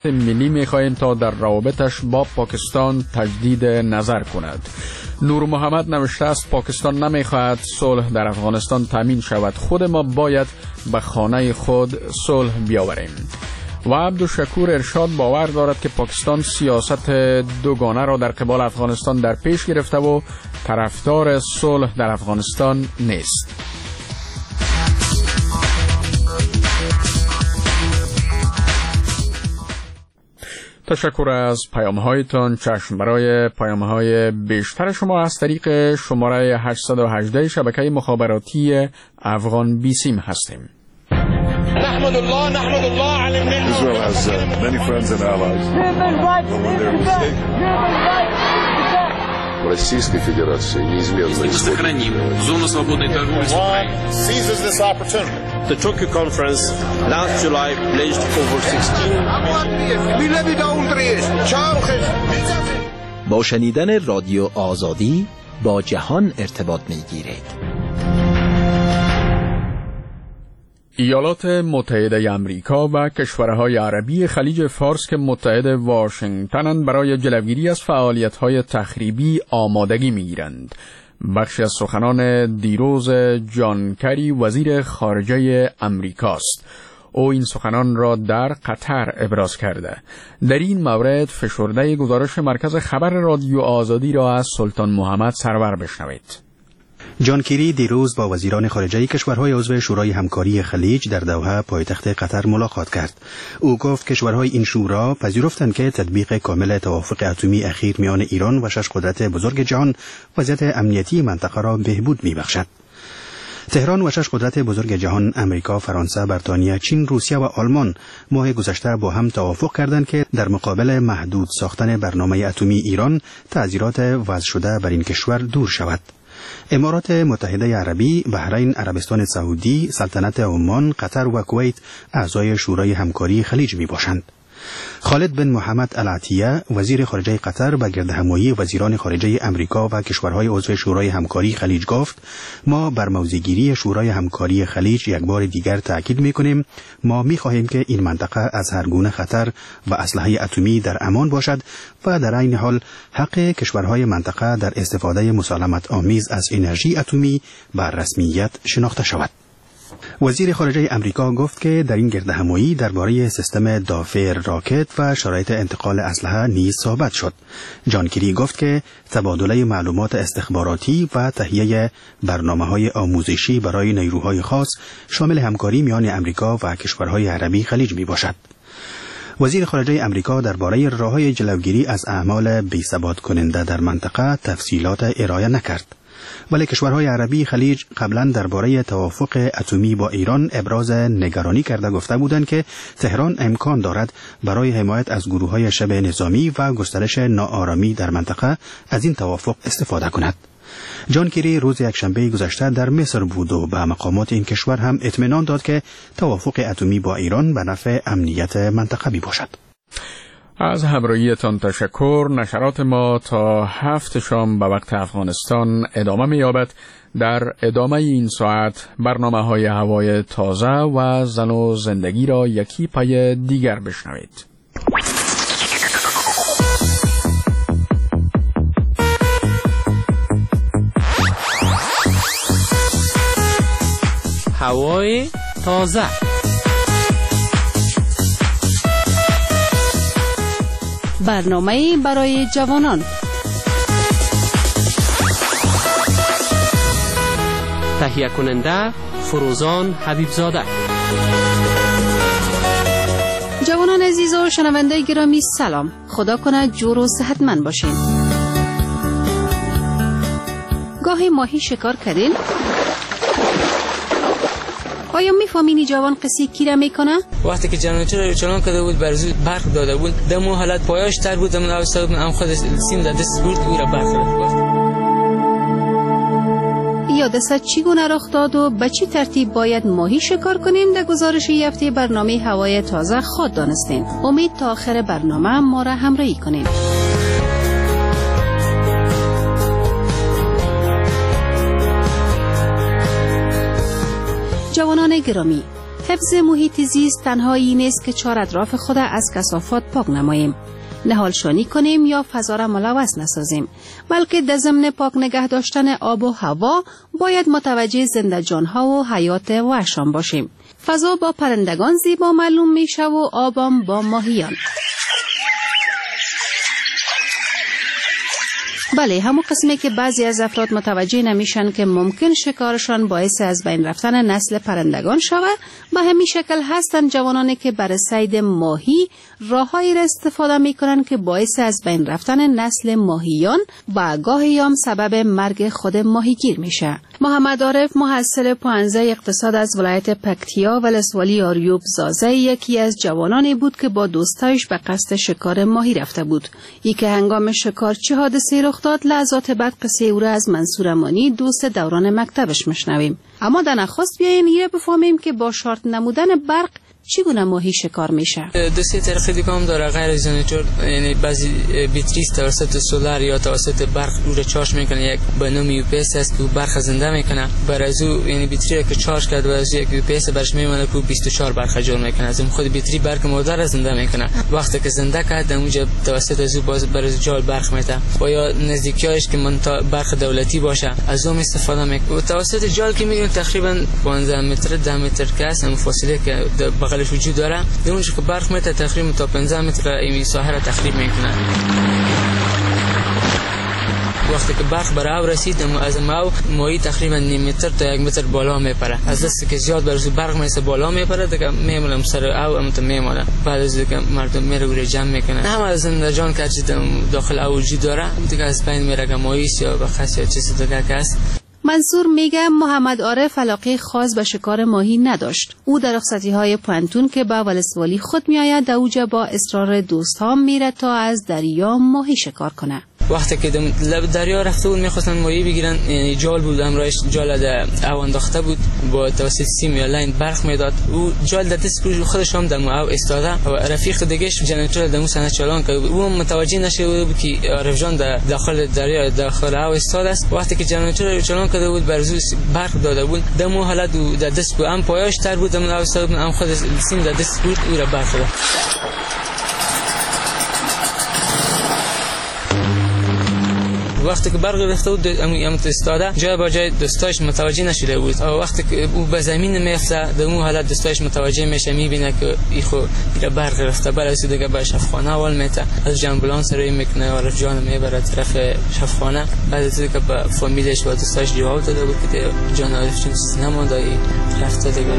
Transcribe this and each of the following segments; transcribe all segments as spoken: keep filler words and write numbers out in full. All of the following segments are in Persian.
ملی می‌خواهیم تا در روابطش با پاکستان تجدید نظر کند. نور محمد نوشته است پاکستان نمی‌خواهد صلح در افغانستان تامین شود. خود ما باید به خانه خود صلح بیاوریم. و عبدالشکور ارشاد باور دارد که پاکستان سیاست دوگانه را در قبال افغانستان در پیش گرفته و طرفدار صلح در افغانستان نیست. تشکر از پیام هایتان. چشم برای پیام های بیشتر شما از طریق شماره هشت یک هشت شبکه مخابراتی افغان بیسیم هستیم. نحمد الله نحمد الله علی الملت. Israel has uh, many friends and allies. Российской Федерации неизменно сохраним зону свободной торговли с Украиной. Seizes this opportunity. The Tokyo conference last July pledged over sixteen با شنیدن رادیو آزادی با جهان ارتباط می‌گیرید. ایالات متحده امریکا و کشورهای عربی خلیج فارس که متحد واشنگتنند برای جلوگیری از فعالیت‌های تخریبی آمادگی می‌گیرند. بخشی از سخنان دیروز جان کری وزیر خارجه امریکاست. او این سخنان را در قطر ابراز کرده. در این مورد فشرده گزارش مرکز خبر رادیو آزادی را از سلطان محمد سرور بشنوید. جان کری دیروز با وزیران خارجه کشورهای عضو شورای همکاری خلیج در دوحه پایتخت قطر ملاقات کرد. او گفت کشورهای این شورا پذیرفتند که تطبیق کامل توافق اتمی اخیر میان ایران و شش قدرت بزرگ جهان وضعیت امنیتی منطقه را بهبود میبخشد. تهران و شش قدرت بزرگ جهان امریکا، فرانسه، بریتانیا، چین، روسیه و آلمان ماه گذشته با هم توافق کردند که در مقابل محدود ساختن برنامه اتمی ایران تعزیرات وضع شده بر این کشور دور شود. امارات متحده عربی، بحرین، عربستان سعودی، سلطنت عمان، قطر و کویت اعضای شورای همکاری خلیج می باشند. خالد بن محمد العطیه وزیر خارجه قطر به گردهمایی وزیران خارجه امریکا و کشورهای عضو شورای همکاری خلیج گفت ما بر موضع‌گیری شورای همکاری خلیج یک بار دیگر تاکید می‌کنیم. ما می‌خواهیم که این منطقه از هر گونه خطر و اسلحه اتمی در امان باشد و در عین حال حق کشورهای منطقه در استفاده مسالمت آمیز از انرژی اتمی بر رسمیت شناخته شود. وزیر خارجه امریکا گفت که در این گردهمایی درباره سیستم دافع راکت و شرایط انتقال اسلحه نیز صحبت شد. جان کری گفت که تبادل معلومات استخباراتی و تهیه برنامه‌های آموزشی برای نیروهای خاص شامل همکاری میان امریکا و کشورهای عربی خلیج می باشد. وزیر خارجه امریکا درباره راه‌های جلوگیری از اعمال بی‌ثبات کننده در منطقه تفصیلات ارائه نکرد. ولی کشورهای عربی خلیج قبلا درباره توافق اتمی با ایران ابراز نگرانی کرده گفته بودند که تهران امکان دارد برای حمایت از گروه‌های شبه نظامی و گسترش ناآرامی در منطقه از این توافق استفاده کند. جان کری روز یکشنبه گذشته در مصر بود و به مقامات این کشور هم اطمینان داد که توافق اتمی با ایران به نفع امنیت منطقه می باشد. از همراهیتان تشکر. نشرات ما تا هفت شام به وقت افغانستان ادامه می‌یابد. در ادامه این ساعت برنامه های هوای تازه و زن و زندگی را یکی پای دیگر بشنوید. هوای تازه. برنامه برای جوانان. تهیه کننده فروزان حبیبزاده. جوانان عزیز و شنونده گرامی سلام. خدا کنه جور و صحتمند باشین. گاهی ماهی شکار کردین؟ آیا میفهمینی جوان قصی کی را میکنه؟ وقتی که جنراتور رو چلان کرده بود برزو برق داده بود دمو حالت پایاش تر بود من اوستاد من ام خود سیم داد دست بود او را برق داد. یادست چگونه رخ داد و به چه ترتیب باید ماهی شکار کنیم؟ در گزارش هفته برنامه هوای تازه خود دانستین. امید تا آخر برنامه ما را همراهی کنین. جوانان گرامی، حفظ محیط زیست تنها این نیست که چهار اطراف خود از کثافات پاک نماییم، نهالشانی کنیم یا فضا را ملوث نسازیم، بلکه در ضمن پاک نگه داشتن آب و هوا باید متوجه زنده جانها و حیات وحشان باشیم. فضا با پرندگان زیبا معلوم میشه و آبم با ماهیان. بله، همون قسمی که بعضی از افراد متوجه نمیشن که ممکن شکارشان باعث از بین رفتن نسل پرندگان شود، به همین شکل هستن جوانانی که برای صید ماهی راههایی را استفاده میکنن که باعث از بین رفتن نسل ماهیان و گاهی هم سبب مرگ خود ماهیگیر میشه. محمد عارف محصل پانزده اقتصاد از ولایت پکتیا ولسوالی آریوب زازه یکی از جوانانی بود که با دوستایش به قصد شکار ماهی رفته بود. یکی هنگام شکار چه حادثه‌ای رخ داد، لحظات بعد قصه او را از منصور امانی دوست دوران مکتبش میشنویم. اما در نخست بیاییم این را بفهمیم که با شارت نمودن برق چگونه ماهی شکار میشه. دو سه طریق دیگه هم داره غیر از جنراتور، یعنی بعضی بیتری توسط سولار یا توسط برق او را چارج میکنه. یک به نام یو پی اس است که برق زنده میکنه. برای از او یعنی بیتری که چارج کرده و از یک یو پی اس برش میمونه که بیست و چهار برق جور میکنه. از خود بیتری برق مردار زنده میکنه. وقتی که زنده کرد اونجا توسط از او باز برای جال برق میته و یا نزدیکیش که من تا برق دولتی باشه از اون استفاده میکنه. توسط جال که میگن تقریبا پانزده متر ده متر کاس هم فاصله که بغلش وجود داره، اونجا که برق میته تقریبا تا پانزده متر این ساحه را تخریب میکنه. وقتی که برق بر او رسید از ما ماهی تقریبا نیم متر تا یک متر بالا میپره. از دستی که زیاد بر برق میسه بالا میپره دیگه میمونم سر او امت میمونه. بعد از دیگه مردم میره و جمع میکنه. همه از زنده جان که داخل او وجود داره دیگه از بین میره که ماهی یا بخس یا چیز دیگه که است. منصور میگه محمد عارف علاقه خاص به شکار ماهی نداشت. او در رخصتی های پانتون که به ولسوالی خود میآید در اوجا با اصرار دوستان میره تا از دریا ماهی شکار کنه. وقتی که لب دریا رفته بود میخواستن ماهی بگیرن، یعنی جال بود امرایش جال در او انداخته بود با توسط سیم یا لاین برق میداد. او جال در دست خودش هم در او استاده و رفیق دیگهش جنراتور در موسنه چالان که او متوجه نشده بود که عارف جان در داخل دریا داخل او استاده است. وقتی که جنراتور چالان کرده بود برزو برق داده بود در مو حالت در دست بود ام پایش تر بود در او استاده بود ام خود سیم در دست بود او را برق داد. وقتی که برق رفته بود امت استاده جای با جای دستایش متوجه نشده بود. وقتی که او به زمین میفته در اون حالت دستایش متوجه میشه، میبینه که ای خو ایره برق رفته. برای از دیگه به شفاخانه اول میته، از آمبولانس روی میکنه عارف جان میبره طرف شفاخانه. بعد از دیگه به فامیلش و دستایش جواب داده بود که جان عارف جون نمونده رفته دیگه.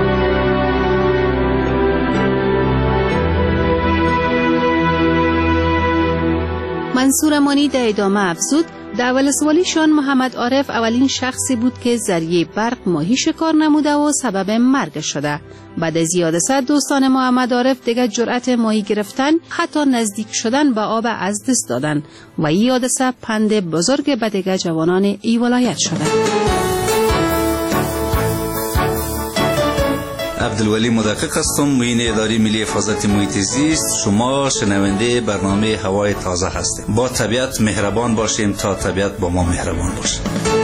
منصور امانی در ادامه افزود در ولسوالیشان محمد عارف اولین شخصی بود که ذریعه برق ماهی شکار نموده و سبب مرگ شده. بعد از این حادثه دوستان محمد عارف دیگر جرأت ماهی گرفتن حتی نزدیک شدن به آب از دست دادن و این حادثه پند بزرگ به دیگر جوانان ای ولایت شده. عبدالولی مدقق هستم، معین اداره ملی حفاظت محیط زیست. شما شنونده برنامه هوای تازه هستید. با طبیعت مهربان باشیم تا طبیعت با ما مهربان باشه.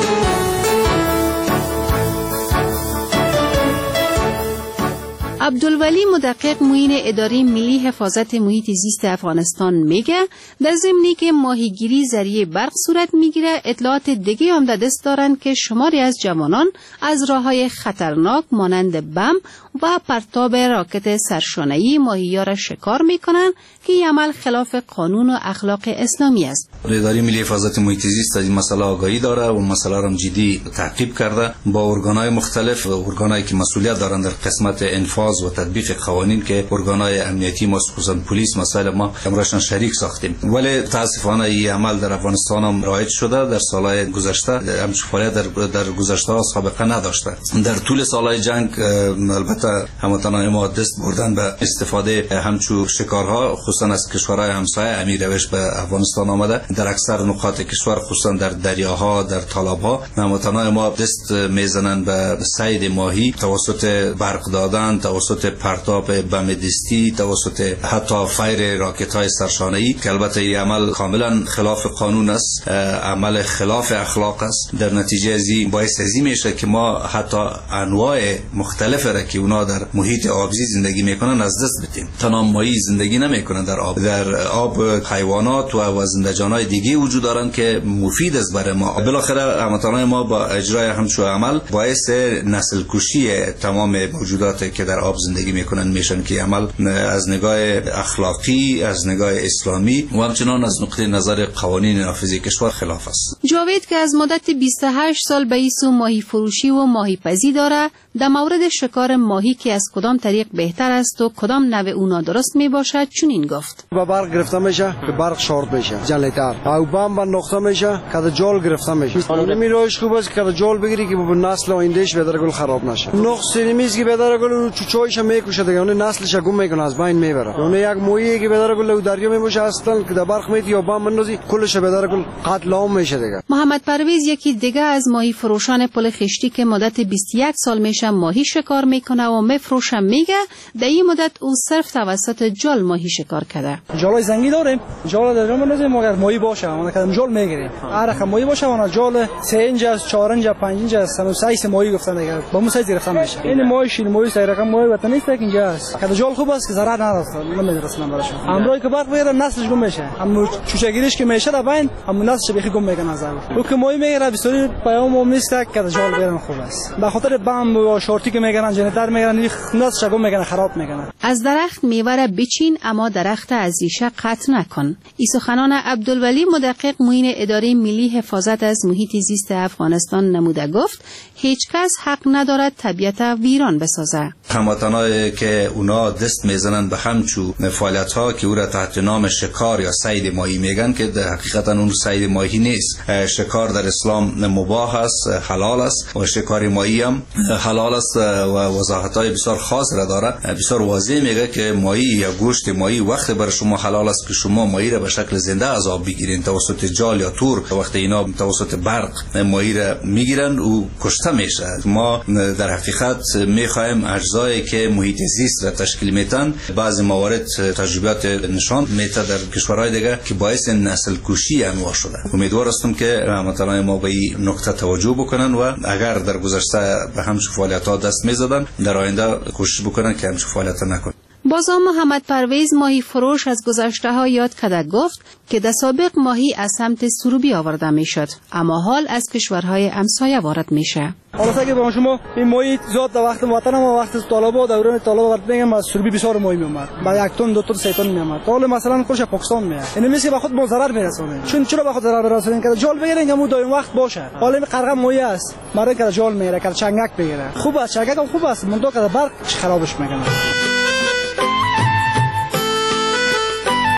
عبدالولی مدقق معین اداره ملی حفاظت محیط زیست افغانستان میگه در ضمنی که ماهیگیری ذریعه برق صورت میگیره، اطلاعات دیگه هم در دست دارن که شماری از جوانان از راههای خطرناک مانند بم و پرتاب راکت سرشانه‌ای ماهی‌ها را شکار میکنن که این عمل خلاف قانون و اخلاق اسلامی است. اداره ملی حفاظت محیط زیست از این مسئله آگاهی داره و مسئله را جدی تعقیب کرده با ارگان‌های مختلف، ارگان‌هایی که مسئولیت دارند در قسمت انفاذ و تطبیق قوانین که ارگان‌های امنیتی ما خصوصا پلیس مسائل ما امرشان شریک ساختیم. ولی تاسفانه این عمل در افغانستان هم رایج شده. در سالهای گذشته همچون فعالیت در در گذشته سابقه نداشته. در طول سالهای جنگ البته هموطنان ما دست بردن به استفاده همچون شکارها خصوصا از کشورهای همسایه. امیر روش به افغانستان آمده. در اکثر نقاط کشور خصوصا در دریاها، در تالاب‌ها هموطنان ما دست میزنن به صید ماهی توسط برق دادن، توسط پرتاب بم دستی، توسط حتی فیر راکت‌های سرشانه‌ای که البته این عمل کاملا خلاف قانون است، عمل خلاف اخلاق است. در نتیجه از این باعث ازی میشه که ما حتی انواع مختلف را که اونا اونا در محیط آبزی زندگی میکنن از دست بدیم. تنها ماهی زندگی نمیکنن در آب، در آب حیوانات و زنده جانهای دیگه وجود دارن که مفید است برای ما. بالاخره هموطنان ما با اجرای همچون عمل باعث نسل کشی تمام موجوداتی که در آب زندگی میکنن میشن که عمل از نگاه اخلاقی، از نگاه اسلامی و همچنان از نقطه نظر قوانین نافذی کشور خلاف است. جاوید که از مدت بیست و هشت سال به ایسو ماهی فروشی و ماهی پزی داره، در مورد شکار ماهی که از کدام طریق بهتر است و کدام نوع اونا درست می باشد چنین گفت: با برق گرفته میشه که برق شارت میشه جلتر، او بم بند نقطه میشه که جال گرفته میشه. نمیروش خوب است که جال بگیری که به نسل آیندهش بدر گل خراب نشه. نقص نمیز که بدر گل چوچویش میکشه دیگه، اون نسلش گم میکنه، از بین میبره. اون یک مویی که بدر گل دریا میموشه اصلا که در برق میاد یا بم بندازی کلش بدر گل قتل عام میشه دیگه. محمد پرویز یکی دیگه از ماهی فروشان پل خشتی که مدت بیست و یک سال میشه ماهی شکار میکنه و میفروشه میگه در این مدت او صرف توسط جال ماهی شکار کرده. جالای زنگی داریم، جال در جام نزدیم مگر ماهی باشه، ما کدام جال میگیریم. هر رقم ماهی باشه اون جال سه اینچ از چهار اینچ پنج اینچ از سایز ماهی گفتن دیگه با مو سایز گرفتن میشه. این ماهی شیل ماهی سه رقم ماهی وطنی است که اینجا است. کدام جال خوب است که ضرر نداره، نمیرسن براشون. امروز که برق بگیره نسلش گم میشه، هم چوچگیریش که میشه در بین هم نسلش بخی گم میکنه از اول. او که ماهی میگیره بسیاری پیام عمومی است که کدام جال بگیرن خوب است. به خاطر بم و شورتی که میگن جنتر میگن نسلش گم میکنه، خراب میکنه. از درخت میوه بچین اما درخت از ریشه قطع نکن. این سخنان عبدالولی مدقق معین اداره ملی حفاظت از محیط زیست افغانستان نموده گفت هیچ کس حق ندارد طبیعت ویران بسازه. هموطنایی که اونا دست میزنن به همچو فعالیت ها که او را تحت نام شکار یا صید ماهی میگن که در حقیقتا اون صید ماهی نیست. شکار در اسلام مباح است، حلال است و شکار ماهی هم حلال است و وضاحت های بسیار خاص را داره. بسیار واضح میگه که ماهی یا گوشت ماهی وقت برای شما حلال است که شما ماهی را به شکل زنده از آب بگیرین توسط جال یا تور. وقت اینا توسط برق ماهی را میگیرن او کشته میشه. ما در حقیقت میخوایم اجزایی که محیط زیست را تشکیل میتن بعضی موارد تجربیات نشان میده در کشورهای دیگه که باعث نسل کشی انواع شده. امیدوار هستم که هموطنان ما به این نکته توجه بکنن و اگر در گذشته به همچین فعالیت‌ها دست میزدن در آینده کوشش بکنن که همچین فعالیت نکنن. بازم محمد پرویز ماهی فروش از گذشته ها یاد کرده گفت که در سابق ماهی از سمت سروبی آورده میشد اما حال از کشورهای همسایه وارد میشه. حالا که با شما این ماهی زیاد در وقت وطن ما وقت طالبا و دوران طالبا وارد میگم از سروبی بسیار ماهی میومد با یک تن دو تن سه تن میومد. حالا مثلا خودش پاکستان میاد این میشه به خود ما ضرر میرسونه. چون چرا به خود ضرر برسونین که جال بگیرین که مو دایم وقت باشه. حالا این قرغه ماهی است برای که جال میره که چنگک بگیره خوب است، چنگک خوب است منتها که برق خرابش میکنه.